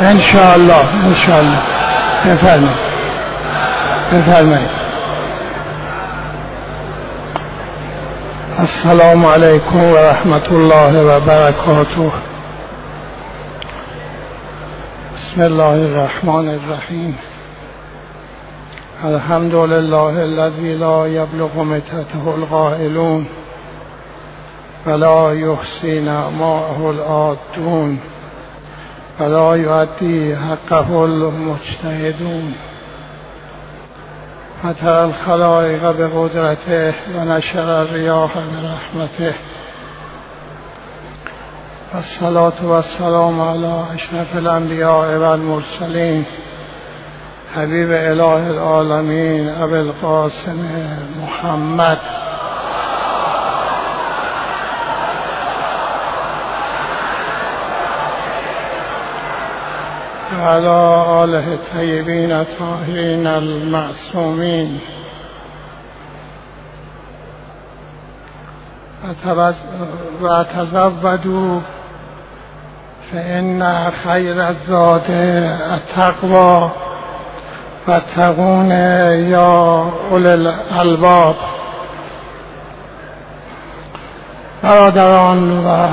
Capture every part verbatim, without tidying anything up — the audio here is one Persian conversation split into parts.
انشاءالله انشاءالله. بفرمایید بفرمایید. السلام علیکم و رحمت الله و برکاته. بسم الله الرحمن الرحیم. الحمد لله الذی لا یبلغ متته القائلون ولا یحصی نعماءه العادون ولا یؤدی حقه المجتهدون. فتر الخلائق بقدرته و نشر الریاح برحمته. والصلاة والسلام علی اشرف الانبیاء و المرسلین حبیب اله العالمین ابی القاسم محمد و علی آله الطیبین الطاهرین المعصومین. و تزودوا فإن خیر الزاد التقوی واتقون یا اولی الالباب. برادران و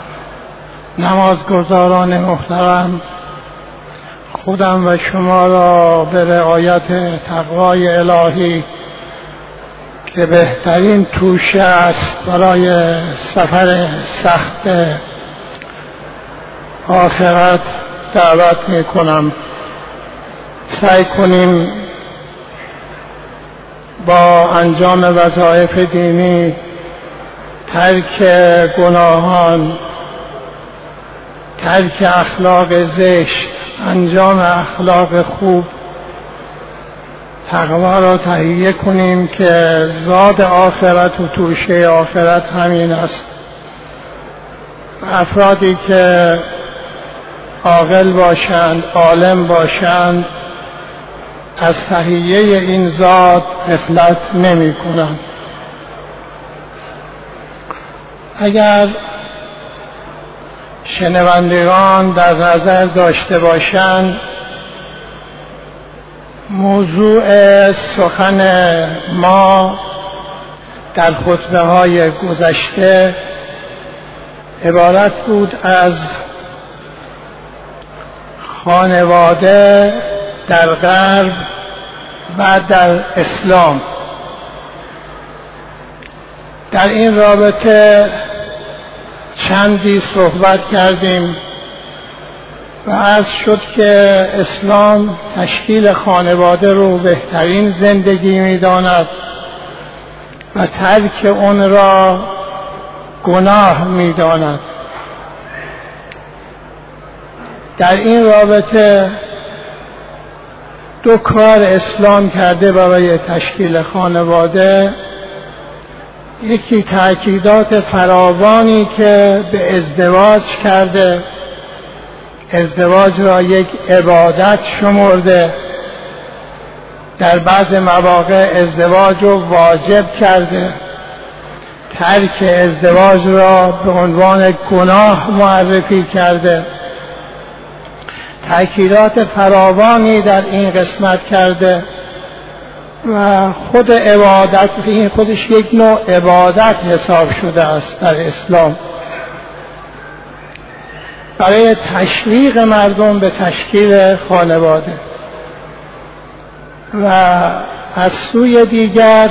نمازگزاران محترم، خودم و شما را به رعایت تقوای الهی که بهترین توشه است برای سفر سخت آخرت دعوت می کنم. سعی کنیم با انجام وظایف دینی، ترک گناهان، ترک اخلاق زشت، انجام اخلاق خوب، تقوا را تهیه کنیم که زاد آخرت و توشه آخرت همین است. افرادی که عاقل باشند، عالم باشند، از تهیه این زاد غفلت نمی کنند. اگر شنوندگان در نظر داشته باشند، موضوع سخن ما در خطبه های گذشته عبارت بود از خانواده در غرب و در اسلام. در این رابطه چندی صحبت کردیم و عرض شد که اسلام تشکیل خانواده رو بهترین زندگی می‌داند و ترک اون را گناه می‌داند. در این رابطه دو کار اسلام کرده برای تشکیل خانواده. یکی تأکیدات فراوانی که به ازدواج کرده، ازدواج را یک عبادت شمرده، در بعض مواقع ازدواج را واجب کرده، ترک ازدواج را به عنوان گناه معرفی کرده. تأکیدات فراوانی در این قسمت کرده و خود عبادت، این خودش یک نوع عبادت حساب شده است در اسلام، برای تشویق مردم به تشکیل خانواده. و از سوی دیگر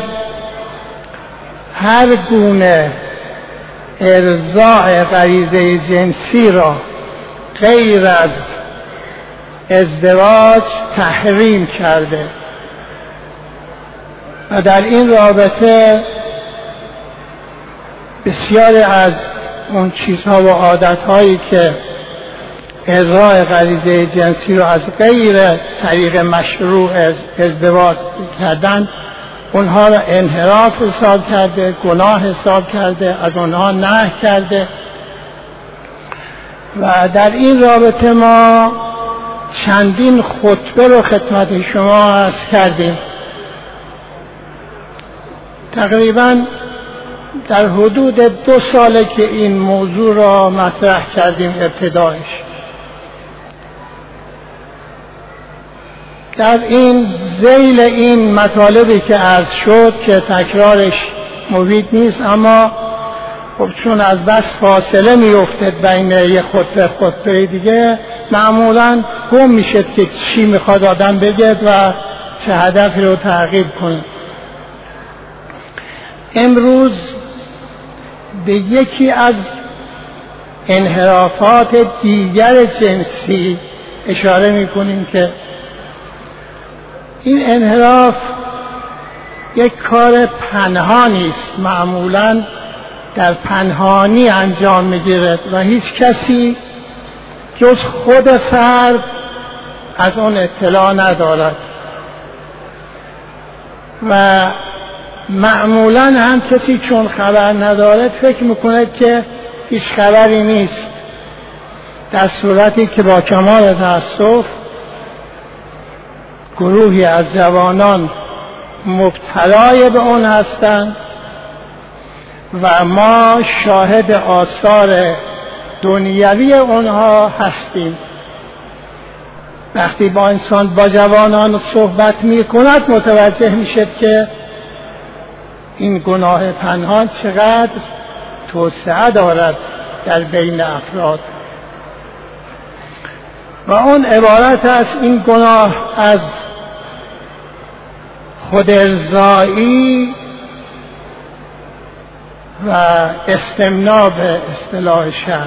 هر گونه ارضاء غریزه جنسی را غیر از ازدواج تحریم کرده و در این رابطه بسیاری از اون چیزها و عادتهایی که ارضاء غریزه جنسی را از غیر طریق مشروع ازدواج کردن، اونها را انحراف حساب کرده، گناه حساب کرده، از اونها نهی کرده. و در این رابطه ما چندین خطبه رو خدمت شما عرض کردیم. تقریباً در حدود دو ساله که این موضوع را مطرح کردیم ابتدایش. در این ذیل این مطالبی که عرض شد که تکرارش مفید نیست، اما خب چون از بس فاصله میفته بین یه خطبه خطبه دیگه معمولا گم میشه که چی میخواد آدم بگه و چه هدفی رو تعقیب کنه. امروز به یکی از انحرافات دیگر جنسی اشاره میکنیم که این انحراف یک کار پنهانی است، معمولاً در پنهانی انجام میگیرد و هیچ کسی جز خود فرد از اون اطلاع ندارد و معمولاً هم کسی چون خبر ندارد فکر میکند که هیچ خبری نیست، در صورتی که با کمال تأسف گروهی از جوانان مبتلای به اون هستند و ما شاهد آثار دنیوی اونها هستیم. وقتی با انسان با جوانان صحبت می کند متوجه می شد که این گناه پنهان چقدر توسعه دارد در بین افراد و اون عبارت است این گناه از خودارضایی و استمناء به اصطلاح شرع.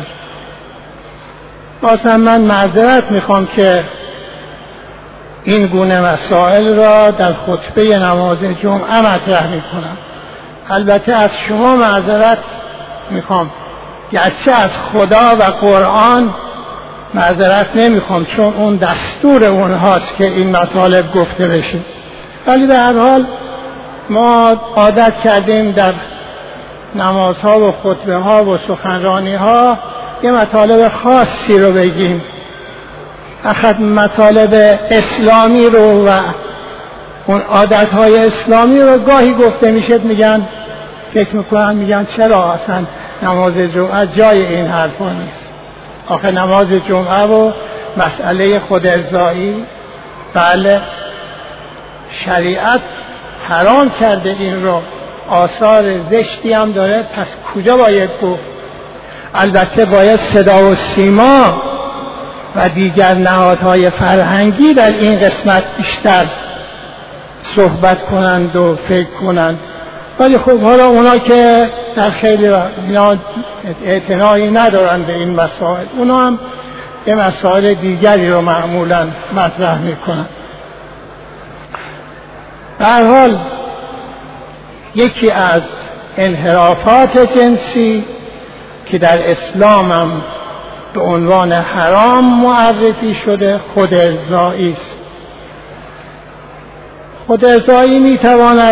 بازم من معذرت میخوام که این گونه مسائل را در خطبه نماز جمعه مطرح میکنم. البته از شما معذرت میخوام، گرچه از خدا و قرآن معذرت نمیخوام چون اون دستور اونهاست که این مطالب گفته بشه، ولی به هر حال ما عادت کردیم در نمازها و خطبه ها و سخنرانی ها یه مطالب خاصی رو بگیم، اخد مطالب اسلامی رو و اون عادت های اسلامی رو گاهی گفته میشد میگن فکر میکنن میگن چرا اصلا نماز جمعه جای این حرفا نیست. آخه نماز جمعه و مسئله خودارضایی بله شریعت حرام کرده این رو، آثار زشتی هم داره، پس کجا باید گفت؟ البته باید صدا و سیما و دیگر نهادهای فرهنگی در این قسمت بیشتر صحبت کنند و فکر کنند، ولی خب حالا اونا که در خیلی اعتنایی ندارند به این مسائل، اونا هم یه مسائل دیگری رو معمولا مطرح میکنند. به هر حال یکی از انحرافات جنسی که در اسلام هم به عنوان حرام معرفی شده خودارضایی است. خودارضایی میتواند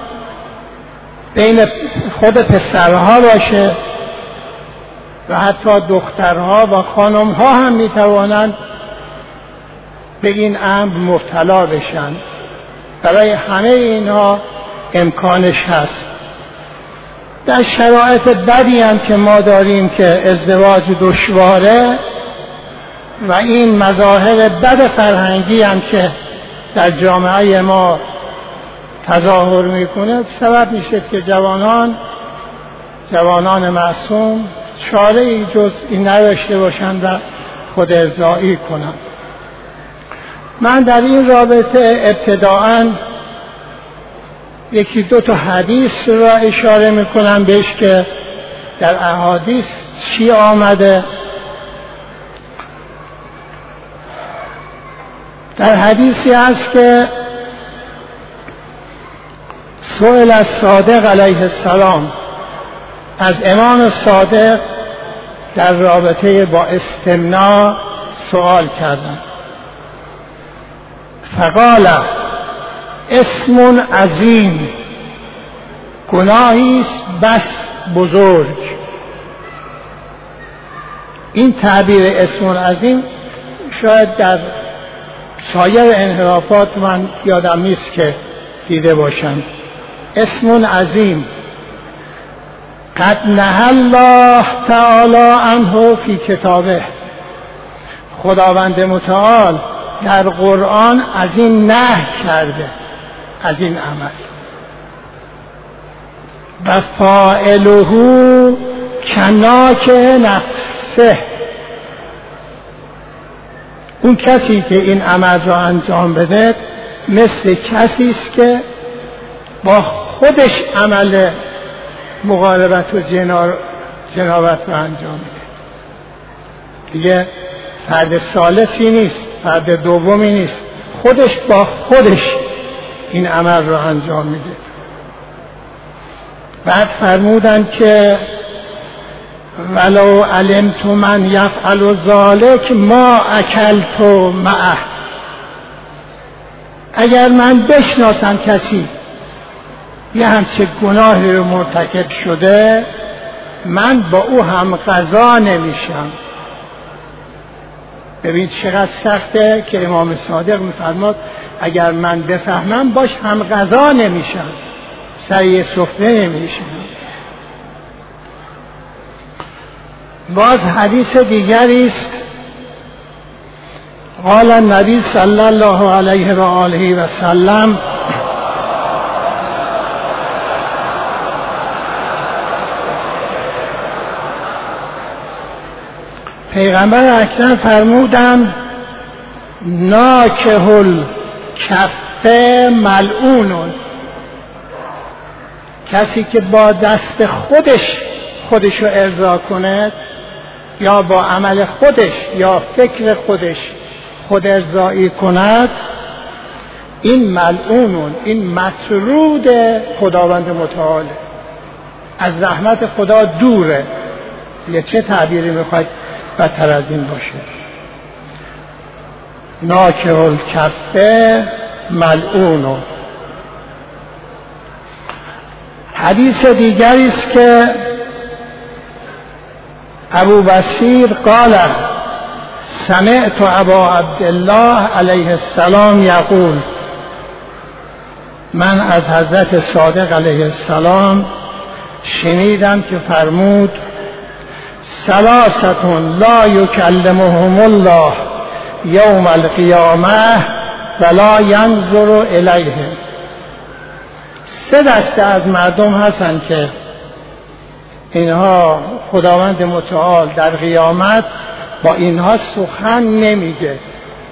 بین خود پسرها باشه و حتی دخترها و خانمها هم میتوانند به این امر مبتلا بشن. برای همه اینها امکانش هست. در شرایط بدی هم که ما داریم که ازدواج دشواره و این مظاهر بد فرهنگی هم که در جامعه ما تظاهر میکنه سبب میشه که جوانان جوانان معصوم چاره ای جز این نداشته باشند و خودارضایی کنند. من در این رابطه ابتداءً یکی دو تا حدیث را اشاره میکنم بهش که در احادیث چی آمده. در حدیثی هست که سئل الصادق علیه السلام، از امام صادق در رابطه با استمناء سوال کردند. فقال اسم عظیم، گناهی است بس بزرگ. این تعبیر اسم عظیم شاید در سایر انحرافات من یادم نیست که دیده باشم. اسم عظیم قد نهى الله تعالی عنه فی کتابه، خداوند متعال در قرآن از این نهی کرده، از این عمل. و فاعله کناک نفسه، اون کسی که این عمل را انجام بده مثل کسی است که با خودش عمل مقاربت و جنابت را انجام میده. دیگه فرد ثالثی نیست، فرد دومی نیست، خودش با خودش این عمل را انجام میده. بعد فرمودن که ولو علمت من یفعل ذلک ما اکلت معه، اگر من بشناسم کسی یه همچه گناهی رو مرتکب شده، من با او هم غذا نمیشم. ببین چقدر سخته که امام صادق میفرماد اگر من بفهمم باش هم غذا نمیشم، سر سفره نمیشم. باز حدیث دیگری است، قال النبی صلی الله علیه و آله و سلم پیغمبر اکرم فرمودند ناکه الکف ملعون، کسی که با دست خودش خودشو ارضا کند یا با عمل خودش یا فکر خودش خود ارضایی کند، این ملعون، این مطرود خداوند متعال، از رحمت خدا دوره. یه چه تعبیری میخواید بدتر از این باشه؟ ناکه الکف ملعون. حدیث دیگری است که ابو بصیر قال سمعت ابا عبدالله علیه السلام یقول، من از حضرت صادق علیه السلام شنیدم که فرمود ثلاثة لا یکلمهم الله یوم القیامه ولا ینظر الیهم. سه دسته از مردم هستند که اینها خداوند متعال در قیامت با اینها سخن نمیگه،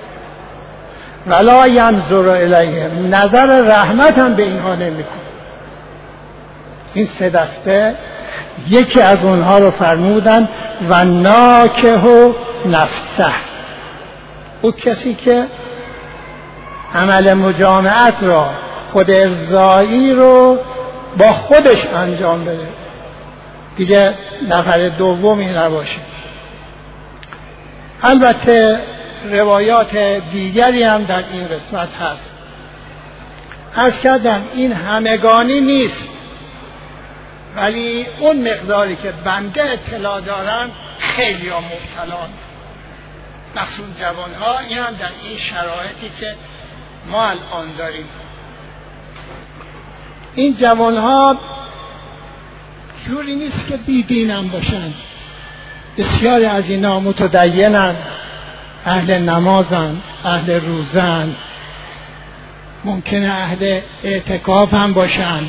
ولا ینظر الیهم، نظر رحمت هم به اینها نمیکنه. این سه دسته یکی از اونها رو فرمودن و ناکه نفسه، او کسی که عمل مجامعت را، خود ارضایی رو با خودش انجام بده، دیگه نفر دومی نباشه. البته روایات دیگری هم در این قسمت هست. عرض کردم این همگانی نیست، ولی اون مقداری که بنده اطلاع دارم خیلی ها مبتلان، مخصوص جوان ها، این هم در این شرایطی که ما الان داریم. این جوان ها جوری نیست که بیدینم باشن، بسیاری از اینا متدینن، اهل نمازن، اهل روزن، ممکنه اهل اعتکاف هم باشن،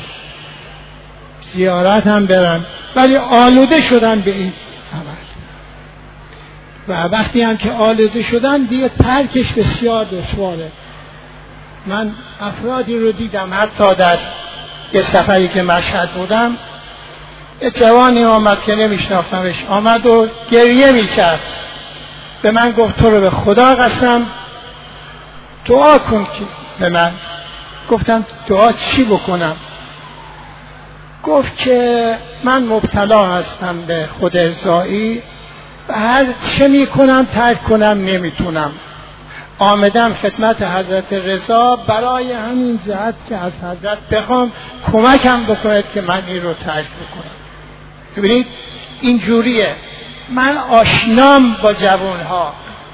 زیارت هم برن، ولی آلوده شدن به این عمل. و وقتی هم که آلوده شدن دیگه ترکش بسیار دشواره. من افرادی رو دیدم، حتی در یه سفری که مشهد بودم، یه جوانی آمد که نمیشناختمش، آمد و گریه میکرد، به من گفت تو رو به خدا قسم دعا کن که به من. گفتم دعا چی بکنم؟ گفت که من مبتلا هستم به خود ارضایی و هر چه میکنم ترک کنم نمیتونم. آمدم خدمت حضرت رضا برای همین جهت که از حضرت بخوام کمکم بکنید که من این رو ترک بکنم. ببینید این جوریه. من آشنام با جوانها،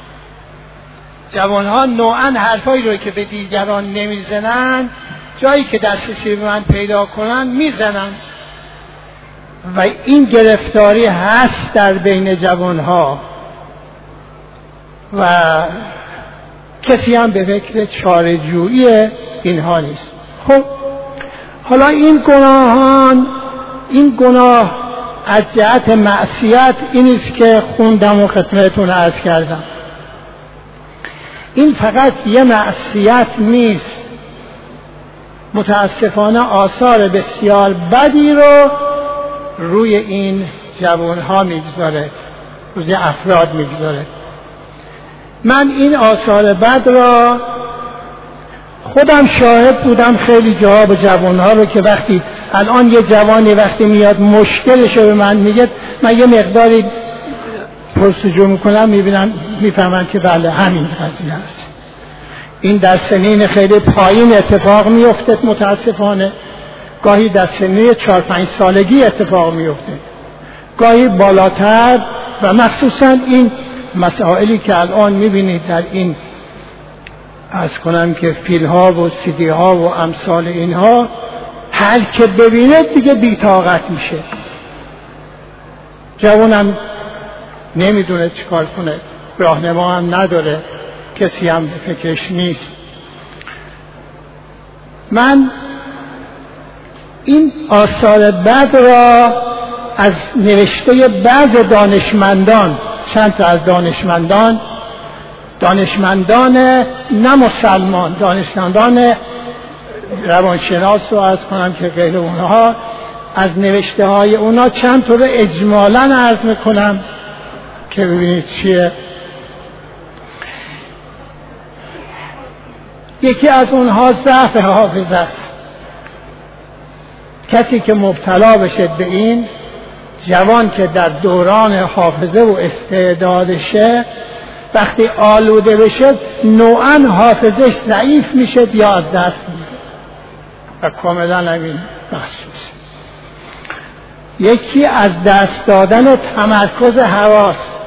جوانها نوعا حرفایی رو که به دیگران نمیزنن، جایی که دسترسی به من پیدا کنن میزنن و این گرفتاری هست در بین جوانها و کسی هم به فکر چاره‌جویی اینها نیست. خب حالا این گناهان، این گناه از جهت معصیت این است که خوندم و خدمتتون عرض کردم. این فقط یه معصیت نیست، متاسفانه آثار بسیار بدی رو روی این جوانها میگذاره، روی افراد میگذاره. من این آثار بد را خودم شاهد بودم خیلی جاها با جوانها رو که وقتی الان یه جوانی وقتی میاد مشکلش رو به من میگه، من یه مقداری پرسجو میکنم، میبینم میفهمم که بله همین قضیه است. این در سنین خیلی پایین اتفاق میفته، متاسفانه گاهی در سنین چهار پنج سالگی اتفاق میفته، گاهی بالاتر، و مخصوصا این مسائلی که الان میبینید در این از کنم که فیل ها و سیدی ها و امثال اینها، هر که ببینه دیگه بی‌طاقت میشه. جوانم نمیدونه چیکار کنه، راهنما هم نداره، کسی هم به فکرش نیست. من این آثار بد را از نوشته بعض دانشمندان، چند تا از دانشمندان دانشمندان نه مسلمان، دانشمندان روانشناس رو از کنم که غیر اونها، از نوشته های اونها چند تا رو اجمالاً عرض میکنم که ببینید چیه. یکی از اونها ضعف حافظه است. کسی که مبتلا بشه به این، جوان که در دوران حافظه و استعدادشه، وقتی آلوده بشه نوعاً حافظش ضعیف میشه یا از دست میده و کاملا همین محسوس. یکی از دست دادن تمرکز حواس.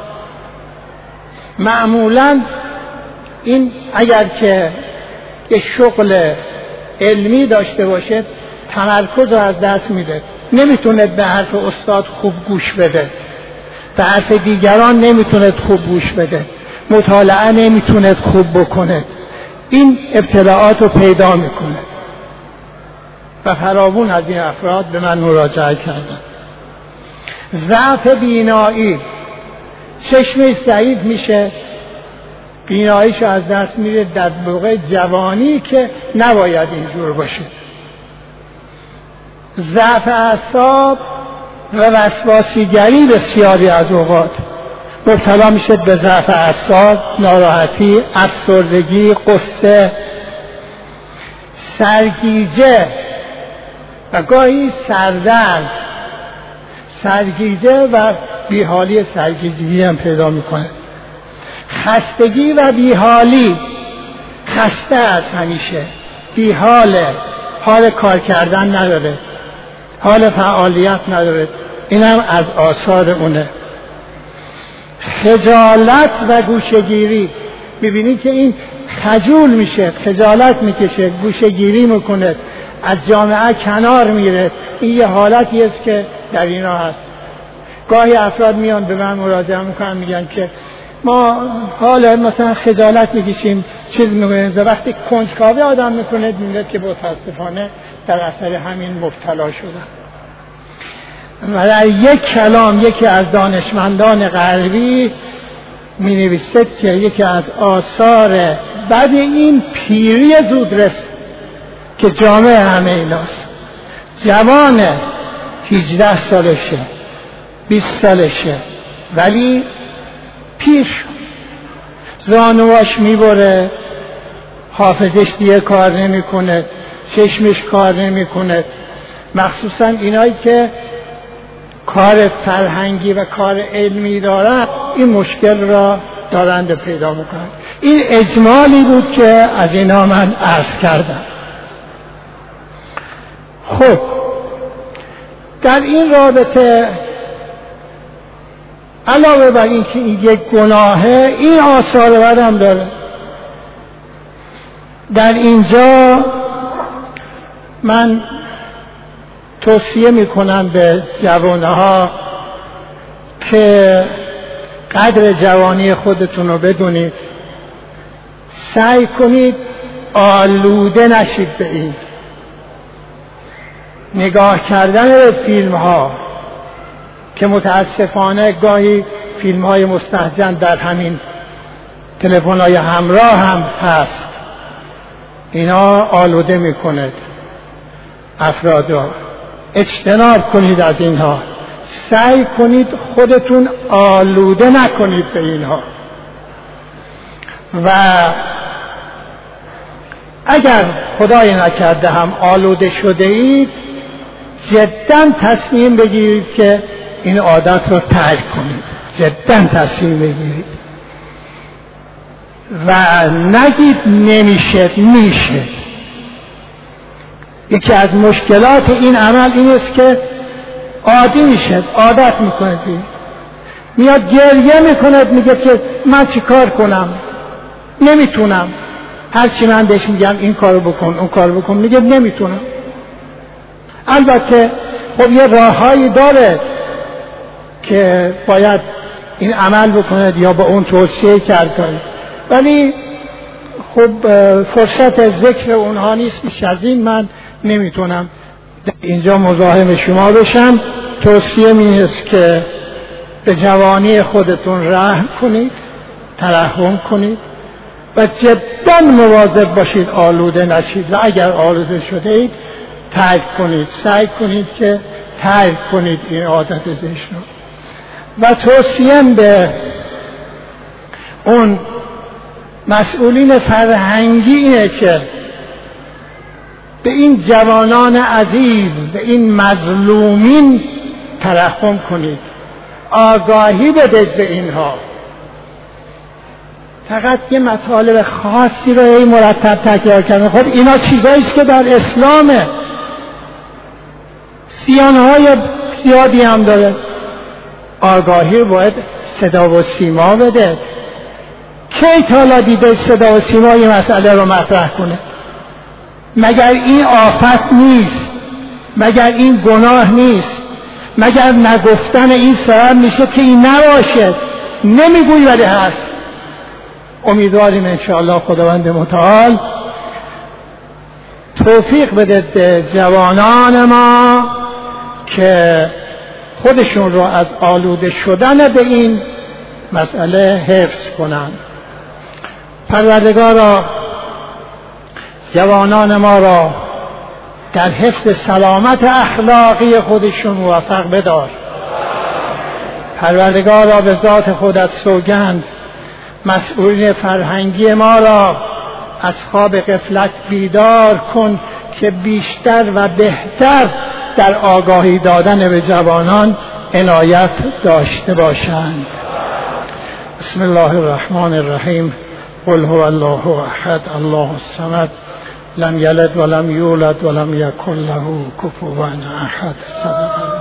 معمولاً این اگر که یک شغل علمی داشته باشه تمرکز رو از دست میده، نمیتونه به حرف استاد خوب گوش بده، به حرف دیگران نمیتونه خوب گوش بده، مطالعه نمیتونه خوب بکنه. این ابتلاعات رو پیدا میکنه و فراوون از این افراد به من مراجعه کردن. ضعف بینایی، چشمش ضعیف میشه، بیناییشو از دست میره در موقع جوانی که نباید اینجور باشه. ضعف اعصاب و وسواسیگری بسیاری از اوقات مبتلا میشه به ضعف اعصاب، ناراحتی، افسردگی، قصه، سرگیجه و گاهی سردرد. سرگیجه و بیحالی سرگیجگی هم پیدا میکنه. خستگی و بیحالی، خسته است همیشه، بیحاله، حال کار کردن نداره، حال فعالیت نداره. اینم از آثار اونه. خجالت و گوشه‌گیری، ببینید که این خجول میشه، خجالت میکشه، گوشه‌گیری میکنه، از جامعه کنار میره. این یه حالتی است که در اینا هست. گاهی افراد میان به من مراجعه میکنن، میگن که ما حالا مثلا خجالت میکشیم، چیز میکنیم، وقتی کنجکاوی آدم میکنه میگه که متاسفانه در اثر همین مبتلا شدن. و در یک کلام یکی از دانشمندان غربی می نویسد که یکی از آثار بعد این پیری زودرس که جامعه همه ایناست. جوان هجده سالشه، بیست سالشه، ولی پیر زانواش میبره، حافظش دیگه کار نمیکنه، چشمش کار نمیکنه. مخصوصا اینایی که کار فرهنگی و کار علمی دارن این مشکل را دارند پیدا میکنند. این اجمالی بود که از اینا من عرض کردم. خب در این رابطه علاوه بر این که این یک گناهه، این آثار بد هم داره. در اینجا من توصیه میکنم به جوانها که قدر جوانی خودتون رو بدونید، سعی کنید آلوده نشید به این. نگاه کردن به فیلم ها که متاسفانه گاهی فیلم های مستهجن در همین تلفن های همراه هم هست، اینا آلوده میکند افراد را. اجتناب کنید از اینها، سعی کنید خودتون آلوده نکنید به اینها. و اگر خدای نکرده هم آلوده شده اید، جدا تصمیم بگیرید که این عادت رو ترک کنید. جدا تصمیم بگیرید و نگید نمیشه، میشه. یکی از مشکلات این عمل این است که عادی میشه، عادت میکنه، میاد گریه میکنه، میگه که من چی کار کنم، نمیتونم. هرچی من بهش میگم این کارو بکن اون کارو بکن، میگه نمیتونم. البته خب یه راههایی داره که باید این عمل بکنه یا با اون توصیه کرد، ولی خب فرصت ذکر اونها نیست. میشه از این من نمیتونم اینجا مزاحم شما بشم. توصیه می است که به جوانی خودتون رحم کنید، ترحم کنید و جدا مواظب باشید آلوده نشید. و اگر آلوده شده اید ترک کنید، سعی کنید که ترک کنید این عادت زشت رو. و توصیم به اون مسئولین فرهنگی اینه که به این جوانان عزیز، به این مظلومین ترحم کنید، آگاهی بدید به اینها. فقط یه مطالب خاصی رو این مرتب تکرار کردن، خود اینا چیزایی است که در اسلامه. سیانهای زیادی هم داره. آگاهی باید صدا و سیما بده. کی تا حالا دیده صدا و سیما این مسئله رو مطرح کنه؟ مگر این آفت نیست؟ مگر این گناه نیست؟ مگر نگفتن این سبب میشه که این نباشه؟ نمیگوی ولی هست. امیدواریم انشاءالله خداوند متعال توفیق بده به جوانان ما که خودشون رو از آلوده شدن به این مسئله حفظ کنند. پروردگارا جوانان ما را در حفظ سلامت اخلاقی خودشون موفق بدار. پروردگارا به ذات خودت سوگند مسئولین فرهنگی ما را از خواب غفلت بیدار کن که بیشتر و بهتر در آگاهی دادن به جوانان عنایت داشته باشند. بسم الله الرحمن الرحیم. قل هو الله احد الله الصمد لم یلد ولم یولد ولم یکن له کفوا احد. صدق الله.